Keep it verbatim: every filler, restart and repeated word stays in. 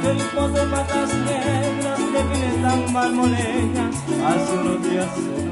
El pozo de patas negras de Pineta Marmoleña hace unos días